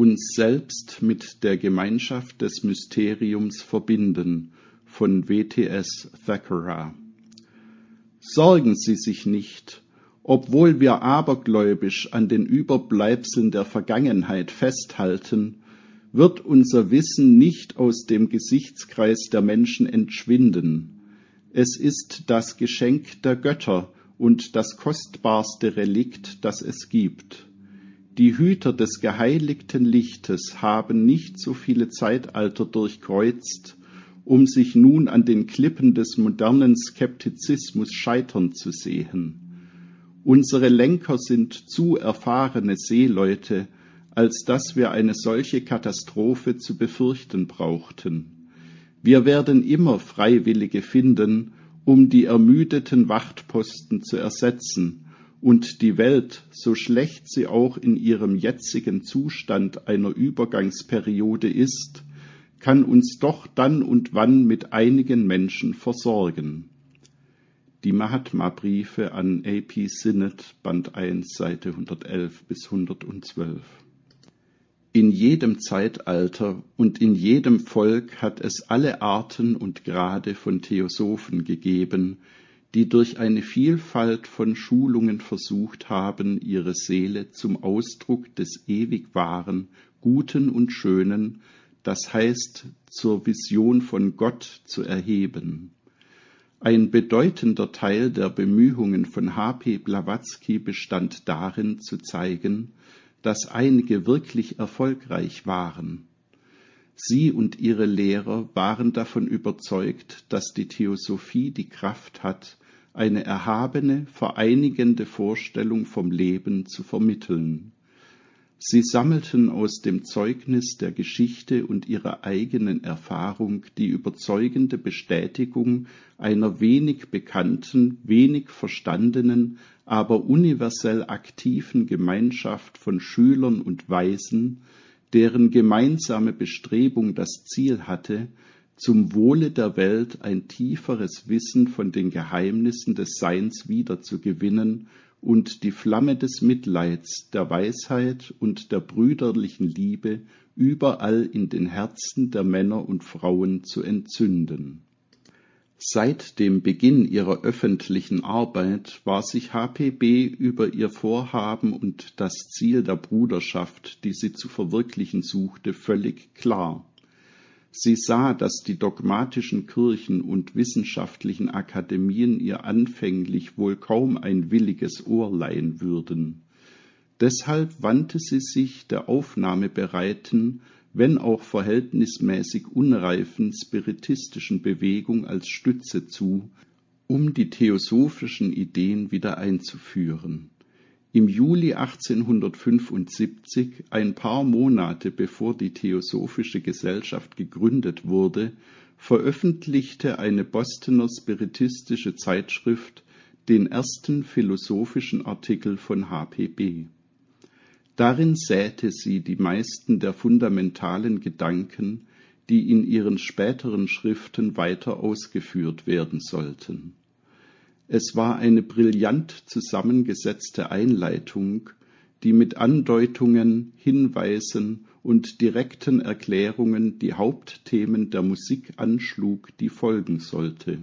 uns selbst mit der Gemeinschaft des Mysteriums verbinden, von W.T.S. Thackeray. Sorgen Sie sich nicht, obwohl wir abergläubisch an den Überbleibseln der Vergangenheit festhalten, wird unser Wissen nicht aus dem Gesichtskreis der Menschen entschwinden. Es ist das Geschenk der Götter und das kostbarste Relikt, das es gibt. Die Hüter des geheiligten Lichtes haben nicht so viele Zeitalter durchkreuzt, um sich nun an den Klippen des modernen Skeptizismus scheitern zu sehen. Unsere Lenker sind zu erfahrene Seeleute, als dass wir eine solche Katastrophe zu befürchten brauchten. Wir werden immer Freiwillige finden, um die ermüdeten Wachtposten zu ersetzen, und die Welt, so schlecht sie auch in ihrem jetzigen Zustand einer Übergangsperiode ist, kann uns doch dann und wann mit einigen Menschen versorgen. Die Mahatma-Briefe an A.P. Sinnett, Band 1, Seite 111 bis 112. In jedem Zeitalter und in jedem Volk hat es alle Arten und Grade von Theosophen gegeben, die durch eine Vielfalt von Schulungen versucht haben, ihre Seele zum Ausdruck des ewig Wahren, Guten und Schönen, das heißt zur Vision von Gott, zu erheben. Ein bedeutender Teil der Bemühungen von H.P. Blavatsky bestand darin, zu zeigen, dass einige wirklich erfolgreich waren. Sie und ihre Lehrer waren davon überzeugt, dass die Theosophie die Kraft hat, eine erhabene, vereinigende Vorstellung vom Leben zu vermitteln. Sie sammelten aus dem Zeugnis der Geschichte und ihrer eigenen Erfahrung die überzeugende Bestätigung einer wenig bekannten, wenig verstandenen, aber universell aktiven Gemeinschaft von Schülern und Weisen, deren gemeinsame Bestrebung das Ziel hatte, zum Wohle der Welt ein tieferes Wissen von den Geheimnissen des Seins wiederzugewinnen und die Flamme des Mitleids, der Weisheit und der brüderlichen Liebe überall in den Herzen der Männer und Frauen zu entzünden. Seit dem Beginn ihrer öffentlichen Arbeit war sich HPB über ihr Vorhaben und das Ziel der Bruderschaft, die sie zu verwirklichen suchte, völlig klar. Sie sah, dass die dogmatischen Kirchen und wissenschaftlichen Akademien ihr anfänglich wohl kaum ein williges Ohr leihen würden. Deshalb wandte sie sich der aufnahmebereiten, wenn auch verhältnismäßig unreifen spiritistischen Bewegung als Stütze zu, um die theosophischen Ideen wieder einzuführen. Im Juli 1875, ein paar Monate bevor die Theosophische Gesellschaft gegründet wurde, veröffentlichte eine Bostoner spiritistische Zeitschrift den ersten philosophischen Artikel von HPB. Darin säte sie die meisten der fundamentalen Gedanken, die in ihren späteren Schriften weiter ausgeführt werden sollten. Es war eine brillant zusammengesetzte Einleitung, die mit Andeutungen, Hinweisen und direkten Erklärungen die Hauptthemen der Musik anschlug, die folgen sollte.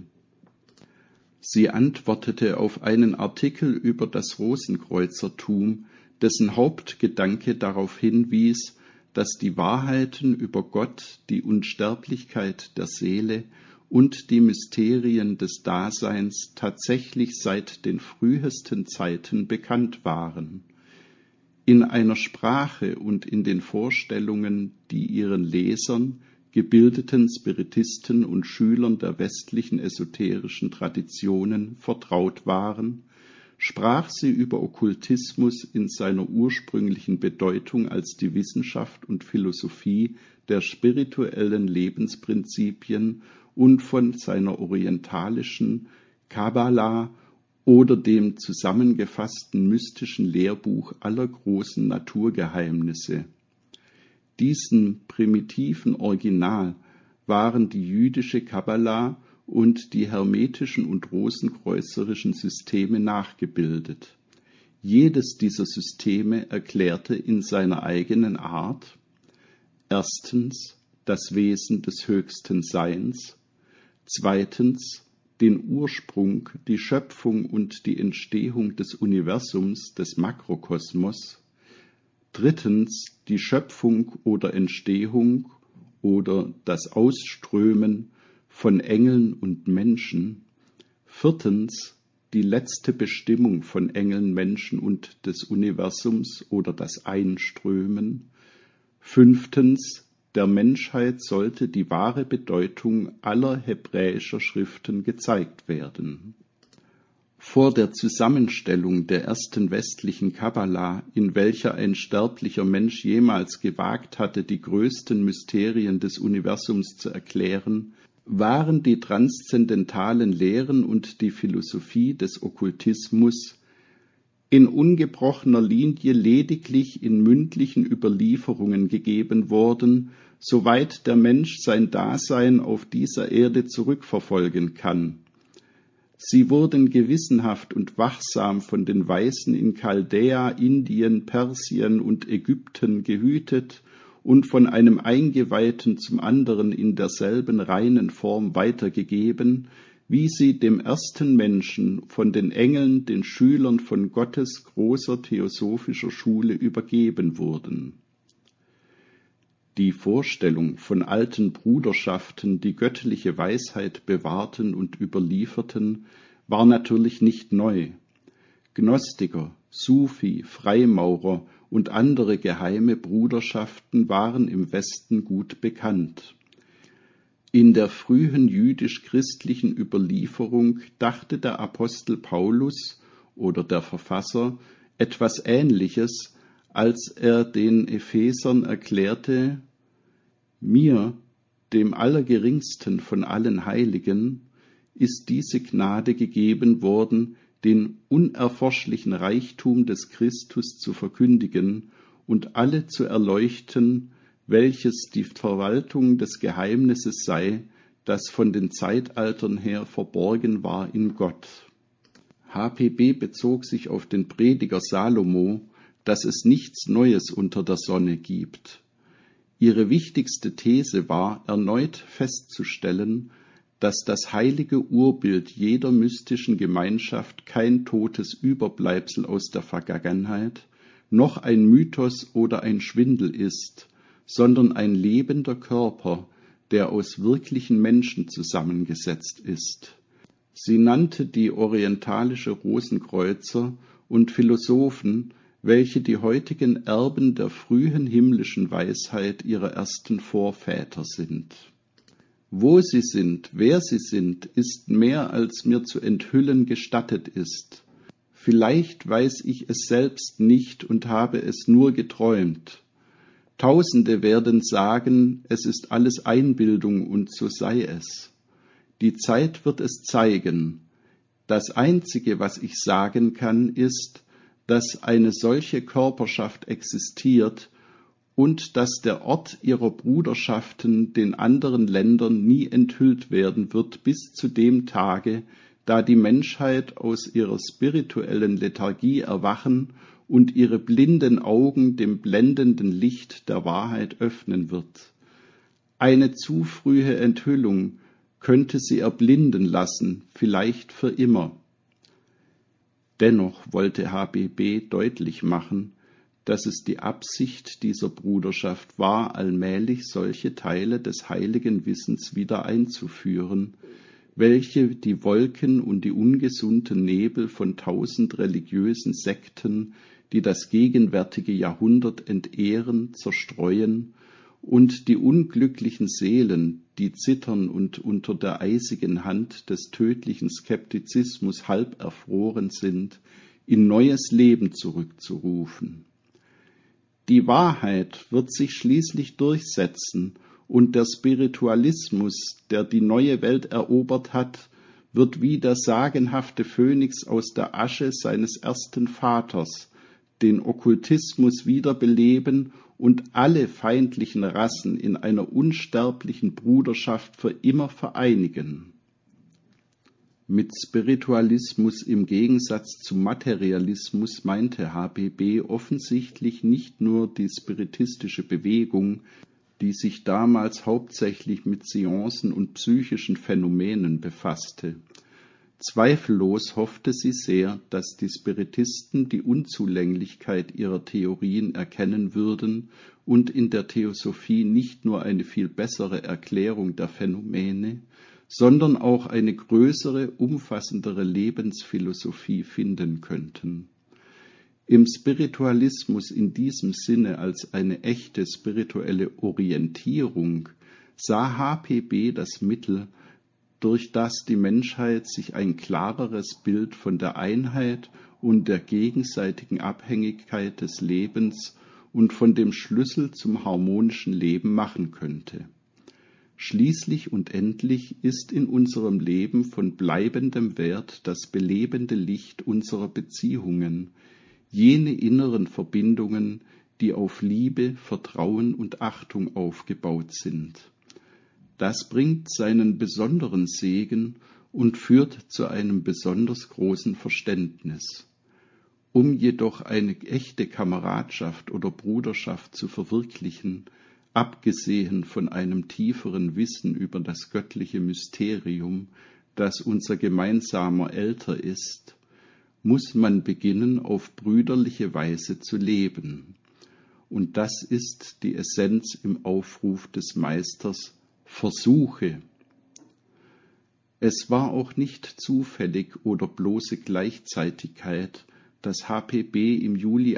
Sie antwortete auf einen Artikel über das Rosenkreuzertum, dessen Hauptgedanke darauf hinwies, dass die Wahrheiten über Gott, die Unsterblichkeit der Seele und die Mysterien des Daseins tatsächlich seit den frühesten Zeiten bekannt waren. In einer Sprache und in den Vorstellungen, die ihren Lesern, gebildeten Spiritisten und Schülern der westlichen esoterischen Traditionen vertraut waren, sprach sie über Okkultismus in seiner ursprünglichen Bedeutung als die Wissenschaft und Philosophie der spirituellen Lebensprinzipien und von seiner orientalischen Kabbala oder dem zusammengefassten mystischen Lehrbuch aller großen Naturgeheimnisse. Diesem primitiven Original waren die jüdische Kabbala und die hermetischen und rosenkreuzerischen Systeme nachgebildet. Jedes dieser Systeme erklärte in seiner eigenen Art, Erstens das Wesen des höchsten Seins, zweitens den Ursprung, die Schöpfung und die Entstehung des Universums, des Makrokosmos, drittens die Schöpfung oder Entstehung oder das Ausströmen von Engeln und Menschen, viertens die letzte Bestimmung von Engeln, Menschen und des Universums oder das Einströmen, fünftens der Menschheit sollte die wahre Bedeutung aller hebräischer Schriften gezeigt werden. Vor der Zusammenstellung der ersten westlichen Kabbala, in welcher ein sterblicher Mensch jemals gewagt hatte, die größten Mysterien des Universums zu erklären, waren die transzendentalen Lehren und die Philosophie des Okkultismus in ungebrochener Linie lediglich in mündlichen Überlieferungen gegeben worden, soweit der Mensch sein Dasein auf dieser Erde zurückverfolgen kann. Sie wurden gewissenhaft und wachsam von den Weisen in Chaldäa, Indien, Persien und Ägypten gehütet und von einem Eingeweihten zum anderen in derselben reinen Form weitergegeben, wie sie dem ersten Menschen von den Engeln, den Schülern von Gottes großer theosophischer Schule übergeben wurden. Die Vorstellung von alten Bruderschaften, die göttliche Weisheit bewahrten und überlieferten, war natürlich nicht neu. Gnostiker, Sufi, Freimaurer und andere geheime Bruderschaften waren im Westen gut bekannt. In der frühen jüdisch-christlichen Überlieferung dachte der Apostel Paulus oder der Verfasser etwas Ähnliches, als er den Ephesern erklärte: Mir, dem Allergeringsten von allen Heiligen, ist diese Gnade gegeben worden, den unerforschlichen Reichtum des Christus zu verkündigen und alle zu erleuchten, welches die Verwaltung des Geheimnisses sei, das von den Zeitaltern her verborgen war in Gott. HPB bezog sich auf den Prediger Salomo, dass es nichts Neues unter der Sonne gibt. Ihre wichtigste These war, erneut festzustellen, dass das heilige Urbild jeder mystischen Gemeinschaft kein totes Überbleibsel aus der Vergangenheit, noch ein Mythos oder ein Schwindel ist, sondern ein lebender Körper, der aus wirklichen Menschen zusammengesetzt ist. Sie nannte die orientalische Rosenkreuzer und Philosophen, welche die heutigen Erben der frühen himmlischen Weisheit ihrer ersten Vorväter sind. Wo sie sind, wer sie sind, ist mehr, als mir zu enthüllen gestattet ist. Vielleicht weiß ich es selbst nicht und habe es nur geträumt. Tausende werden sagen, es ist alles Einbildung und so sei es. Die Zeit wird es zeigen. Das Einzige, was ich sagen kann, ist, dass eine solche Körperschaft existiert und dass der Ort ihrer Bruderschaften den anderen Ländern nie enthüllt werden wird bis zu dem Tage, da die Menschheit aus ihrer spirituellen Lethargie erwachen und ihre blinden Augen dem blendenden Licht der Wahrheit öffnen wird. Eine zu frühe Enthüllung könnte sie erblinden lassen, vielleicht für immer. Dennoch wollte HBB deutlich machen, dass es die Absicht dieser Bruderschaft war, allmählich solche Teile des heiligen Wissens wieder einzuführen, welche die Wolken und die ungesunden Nebel von 1000 religiösen Sekten, die das gegenwärtige Jahrhundert entehren, zerstreuen und die unglücklichen Seelen, die zittern und unter der eisigen Hand des tödlichen Skeptizismus halb erfroren sind, in neues Leben zurückzurufen. Die Wahrheit wird sich schließlich durchsetzen und der Spiritualismus, der die neue Welt erobert hat, wird wie der sagenhafte Phönix aus der Asche seines ersten Vaters den Okkultismus wiederbeleben und alle feindlichen Rassen in einer unsterblichen Bruderschaft für immer vereinigen. Mit Spiritualismus im Gegensatz zum Materialismus meinte HBB offensichtlich nicht nur die spiritistische Bewegung, die sich damals hauptsächlich mit Seancen und psychischen Phänomenen befasste. Zweifellos hoffte sie sehr, dass die Spiritisten die Unzulänglichkeit ihrer Theorien erkennen würden und in der Theosophie nicht nur eine viel bessere Erklärung der Phänomene, sondern auch eine größere, umfassendere Lebensphilosophie finden könnten. Im Spiritualismus in diesem Sinne als eine echte spirituelle Orientierung sah HPB das Mittel, durch das die Menschheit sich ein klareres Bild von der Einheit und der gegenseitigen Abhängigkeit des Lebens und von dem Schlüssel zum harmonischen Leben machen könnte. Schließlich und endlich ist in unserem Leben von bleibendem Wert das belebende Licht unserer Beziehungen, jene inneren Verbindungen, die auf Liebe, Vertrauen und Achtung aufgebaut sind. Das bringt seinen besonderen Segen und führt zu einem besonders großen Verständnis. Um jedoch eine echte Kameradschaft oder Bruderschaft zu verwirklichen, abgesehen von einem tieferen Wissen über das göttliche Mysterium, das unser gemeinsamer Älter ist, muss man beginnen, auf brüderliche Weise zu leben. Und das ist die Essenz im Aufruf des Meisters: Versuche. Es war auch nicht zufällig oder bloße Gleichzeitigkeit, dass HPB im Juli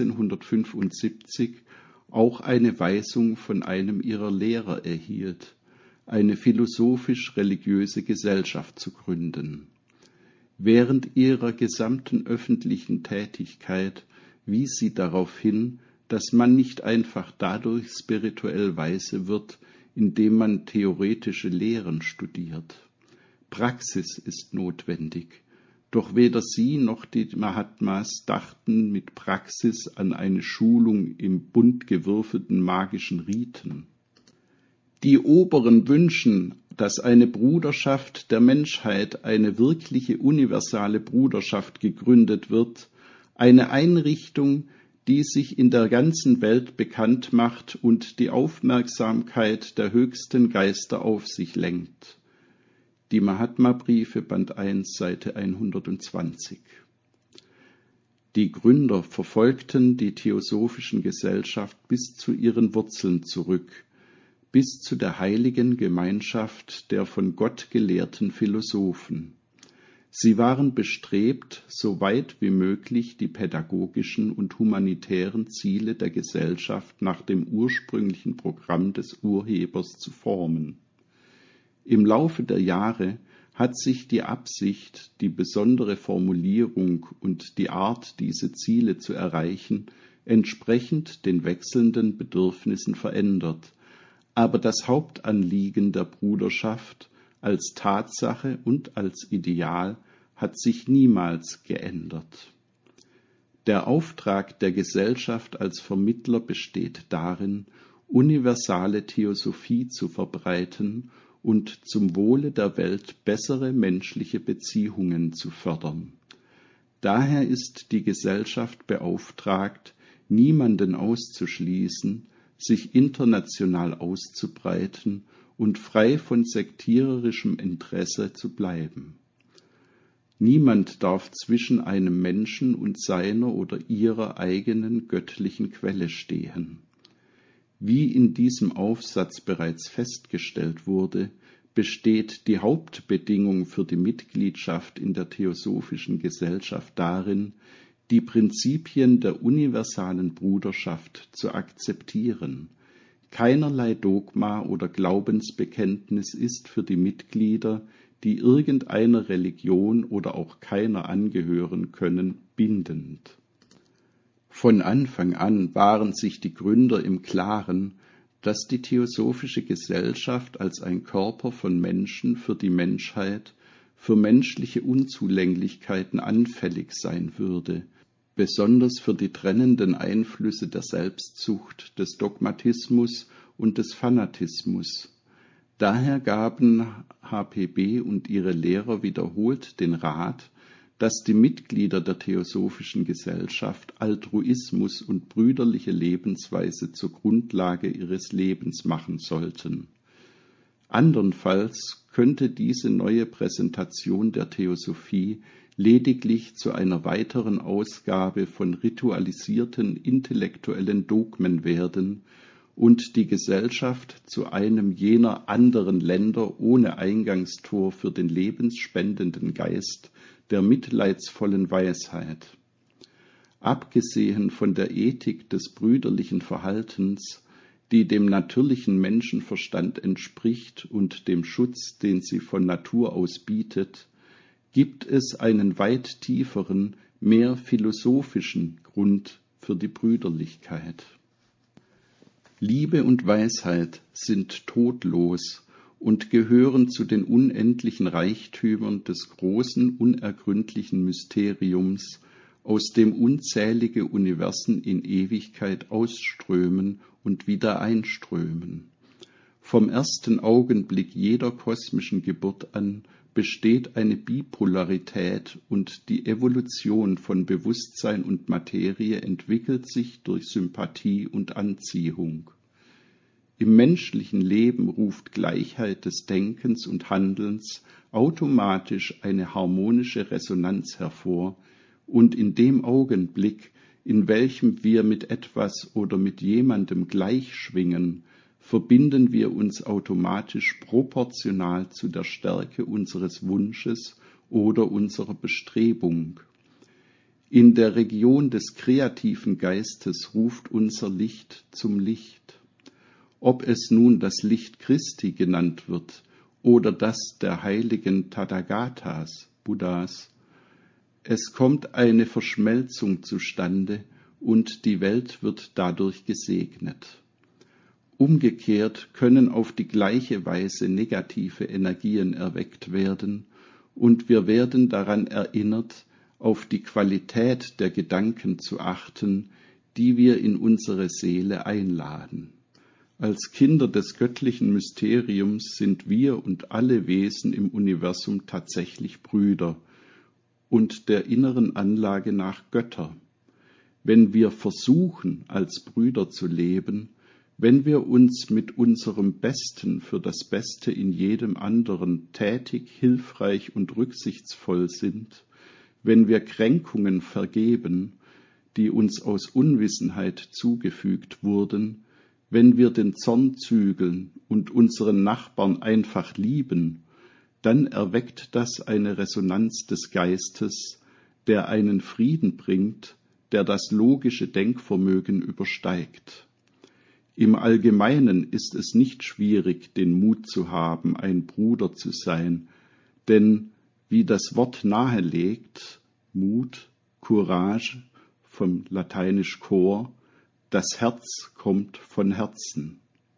1875 auch eine Weisung von einem ihrer Lehrer erhielt, eine philosophisch-religiöse Gesellschaft zu gründen. Während ihrer gesamten öffentlichen Tätigkeit wies sie darauf hin, dass man nicht einfach dadurch spirituell weise wird, indem man theoretische Lehren studiert. Praxis ist notwendig, doch weder sie noch die Mahatmas dachten mit Praxis an eine Schulung im bunt gewürfelten magischen Riten. Die Oberen wünschen, dass eine Bruderschaft der Menschheit, eine wirkliche universale Bruderschaft gegründet wird, eine Einrichtung, die sich in der ganzen Welt bekannt macht und die Aufmerksamkeit der höchsten Geister auf sich lenkt. Die Mahatma-Briefe, Band 1, Seite 120. Die Gründer verfolgten die theosophischen Gesellschaft bis zu ihren Wurzeln zurück, bis zu der heiligen Gemeinschaft der von Gott gelehrten Philosophen. Sie waren bestrebt, so weit wie möglich die pädagogischen und humanitären Ziele der Gesellschaft nach dem ursprünglichen Programm des Urhebers zu formen. Im Laufe der Jahre hat sich die Absicht, die besondere Formulierung und die Art, diese Ziele zu erreichen, entsprechend den wechselnden Bedürfnissen verändert, aber das Hauptanliegen der Bruderschaft als Tatsache und als Ideal hat sich niemals geändert. Der Auftrag der Gesellschaft als Vermittler besteht darin, universale Theosophie zu verbreiten und zum Wohle der Welt bessere menschliche Beziehungen zu fördern. Daher ist die Gesellschaft beauftragt, niemanden auszuschließen, sich international auszubreiten und frei von sektiererischem Interesse zu bleiben. Niemand darf zwischen einem Menschen und seiner oder ihrer eigenen göttlichen Quelle stehen. Wie in diesem Aufsatz bereits festgestellt wurde, besteht die Hauptbedingung für die Mitgliedschaft in der Theosophischen Gesellschaft darin, die Prinzipien der universalen Bruderschaft zu akzeptieren. Keinerlei Dogma oder Glaubensbekenntnis ist für die Mitglieder, die irgendeiner Religion oder auch keiner angehören können, bindend. Von Anfang an waren sich die Gründer im Klaren, dass die Theosophische Gesellschaft als ein Körper von Menschen für die Menschheit, für menschliche Unzulänglichkeiten anfällig sein würde, besonders für die trennenden Einflüsse der Selbstsucht, des Dogmatismus und des Fanatismus. Daher gaben HPB und ihre Lehrer wiederholt den Rat, dass die Mitglieder der Theosophischen Gesellschaft Altruismus und brüderliche Lebensweise zur Grundlage ihres Lebens machen sollten. Andernfalls könnte diese neue Präsentation der Theosophie lediglich zu einer weiteren Ausgabe von ritualisierten intellektuellen Dogmen werden und die Gesellschaft zu einem jener anderen Länder ohne Eingangstor für den lebensspendenden Geist der mitleidsvollen Weisheit. Abgesehen von der Ethik des brüderlichen Verhaltens, die dem natürlichen Menschenverstand entspricht und dem Schutz, den sie von Natur aus bietet, gibt es einen weit tieferen, mehr philosophischen Grund für die Brüderlichkeit. Liebe und Weisheit sind todlos und gehören zu den unendlichen Reichtümern des großen, unergründlichen Mysteriums, aus dem unzählige Universen in Ewigkeit ausströmen und wieder einströmen. Vom ersten Augenblick jeder kosmischen Geburt an besteht eine Bipolarität und die Evolution von Bewusstsein und Materie entwickelt sich durch Sympathie und Anziehung. Im menschlichen Leben ruft Gleichheit des Denkens und Handelns automatisch eine harmonische Resonanz hervor, und in dem Augenblick, in welchem wir mit etwas oder mit jemandem gleich schwingen, verbinden wir uns automatisch proportional zu der Stärke unseres Wunsches oder unserer Bestrebung. In der Region des kreativen Geistes ruft unser Licht zum Licht. Ob es nun das Licht Christi genannt wird oder das der heiligen Tathagatas, Buddhas, es kommt eine Verschmelzung zustande und die Welt wird dadurch gesegnet. Umgekehrt können auf die gleiche Weise negative Energien erweckt werden und wir werden daran erinnert, auf die Qualität der Gedanken zu achten, die wir in unsere Seele einladen. Als Kinder des göttlichen Mysteriums sind wir und alle Wesen im Universum tatsächlich Brüder und der inneren Anlage nach Götter. Wenn wir versuchen, als Brüder zu leben, wenn wir uns mit unserem Besten für das Beste in jedem anderen tätig, hilfreich und rücksichtsvoll sind, wenn wir Kränkungen vergeben, die uns aus Unwissenheit zugefügt wurden, wenn wir den Zorn zügeln und unseren Nachbarn einfach lieben, dann erweckt das eine Resonanz des Geistes, der einen Frieden bringt, der das logische Denkvermögen übersteigt. Im Allgemeinen ist es nicht schwierig, den Mut zu haben, ein Bruder zu sein, denn wie das Wort nahelegt, Mut, Courage, vom lateinisch cor, das Herz kommt von Herzen.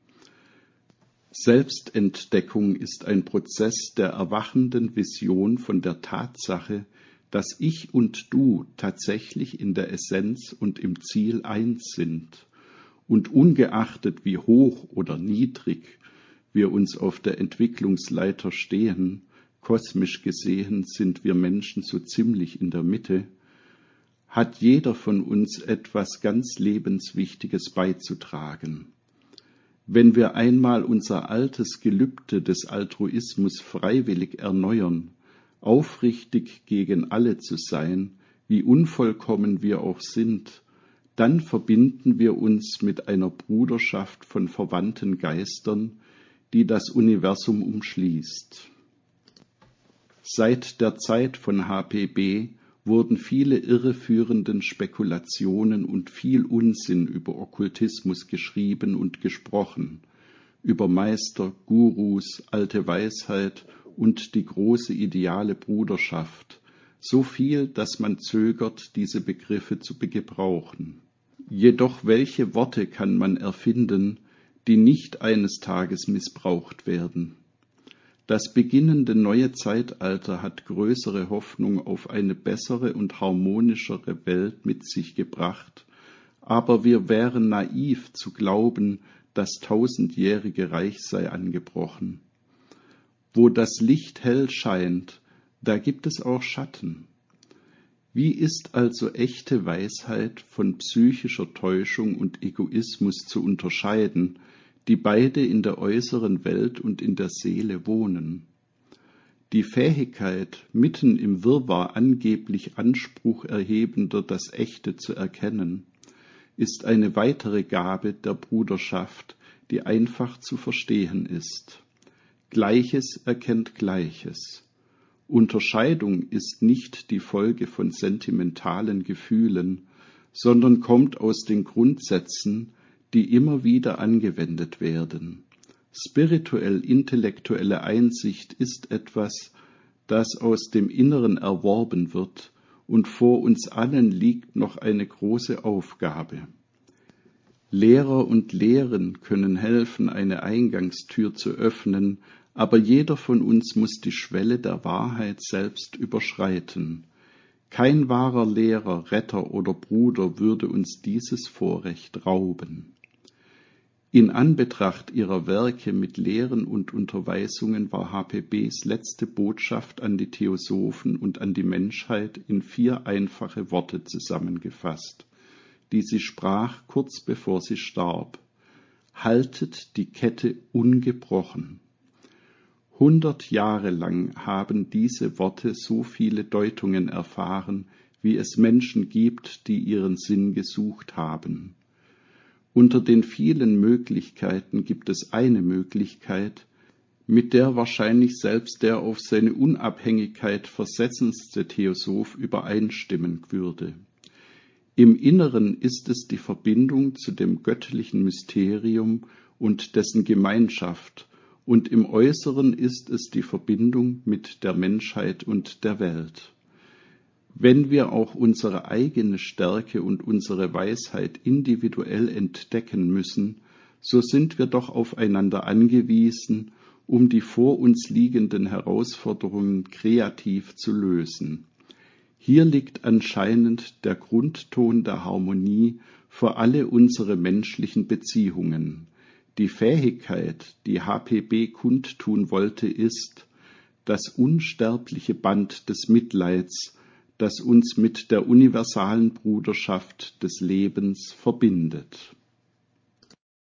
Selbstentdeckung ist ein Prozess der erwachenden Vision von der Tatsache, dass ich und du tatsächlich in der Essenz und im Ziel eins sind. Und ungeachtet wie hoch oder niedrig wir uns auf der Entwicklungsleiter stehen, kosmisch gesehen sind wir Menschen so ziemlich in der Mitte, hat jeder von uns etwas ganz Lebenswichtiges beizutragen. Wenn wir einmal unser altes Gelübde des Altruismus freiwillig erneuern, aufrichtig gegen alle zu sein, wie unvollkommen wir auch sind, dann verbinden wir uns mit einer Bruderschaft von verwandten Geistern, die das Universum umschließt. Seit der Zeit von HPB wurden viele irreführenden Spekulationen und viel Unsinn über Okkultismus geschrieben und gesprochen, über Meister, Gurus, alte Weisheit und die große ideale Bruderschaft, so viel, dass man zögert, diese Begriffe zu gebrauchen. Jedoch welche Worte kann man erfinden, die nicht eines Tages missbraucht werden? Das beginnende neue Zeitalter hat größere Hoffnung auf eine bessere und harmonischere Welt mit sich gebracht, aber wir wären naiv zu glauben, das tausendjährige Reich sei angebrochen. Wo das Licht hell scheint, da gibt es auch Schatten. Wie ist also echte Weisheit von psychischer Täuschung und Egoismus zu unterscheiden, die beide in der äußeren Welt und in der Seele wohnen? Die Fähigkeit, mitten im Wirrwarr angeblich Anspruch erhebender das Echte zu erkennen, ist eine weitere Gabe der Bruderschaft, die einfach zu verstehen ist. Gleiches erkennt Gleiches. Unterscheidung ist nicht die Folge von sentimentalen Gefühlen, sondern kommt aus den Grundsätzen, die immer wieder angewendet werden. Spirituell-intellektuelle Einsicht ist etwas, das aus dem Inneren erworben wird, und vor uns allen liegt noch eine große Aufgabe. Lehrer und Lehren können helfen, eine Eingangstür zu öffnen, aber jeder von uns muss die Schwelle der Wahrheit selbst überschreiten. Kein wahrer Lehrer, Retter oder Bruder würde uns dieses Vorrecht rauben. In Anbetracht ihrer Werke mit Lehren und Unterweisungen war HPBs letzte Botschaft an die Theosophen und an die Menschheit in 4 einfache Worte zusammengefasst, die sie sprach kurz bevor sie starb: Haltet die Kette ungebrochen. 100 Jahre lang haben diese Worte so viele Deutungen erfahren, wie es Menschen gibt, die ihren Sinn gesucht haben. Unter den vielen Möglichkeiten gibt es eine Möglichkeit, mit der wahrscheinlich selbst der auf seine Unabhängigkeit versessenste Theosoph übereinstimmen würde. Im Inneren ist es die Verbindung zu dem göttlichen Mysterium und dessen Gemeinschaft, und im Äußeren ist es die Verbindung mit der Menschheit und der Welt. Wenn wir auch unsere eigene Stärke und unsere Weisheit individuell entdecken müssen, so sind wir doch aufeinander angewiesen, um die vor uns liegenden Herausforderungen kreativ zu lösen. Hier liegt anscheinend der Grundton der Harmonie für alle unsere menschlichen Beziehungen. Die Fähigkeit, die HPB kundtun wollte, ist das unsterbliche Band des Mitleids, das uns mit der universalen Bruderschaft des Lebens verbindet.